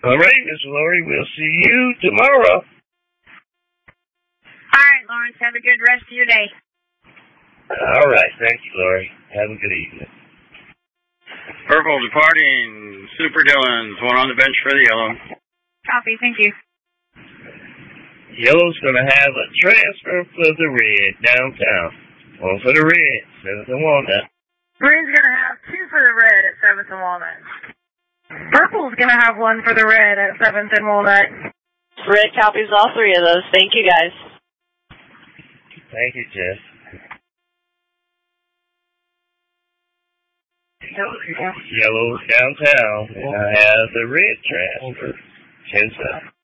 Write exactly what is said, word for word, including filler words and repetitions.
All right, Miss Lori, we'll see you tomorrow. All right, Lawrence, have a good rest of your day. All right, thank you, Lori. Have a good evening. Purple departing. Super Dylan's one on the bench for the yellow. Copy, thank you. Yellow's going to have a transfer for the red downtown. One for the red, seventh and Walnut. Green's going to have two for the red at seventh and Walnut. Purple's going to have one for the red at seventh and Walnut. Red copies all three of those. Thank you, guys. Thank you, Jess. Yellow downtown. I have the red transfer. ten seven.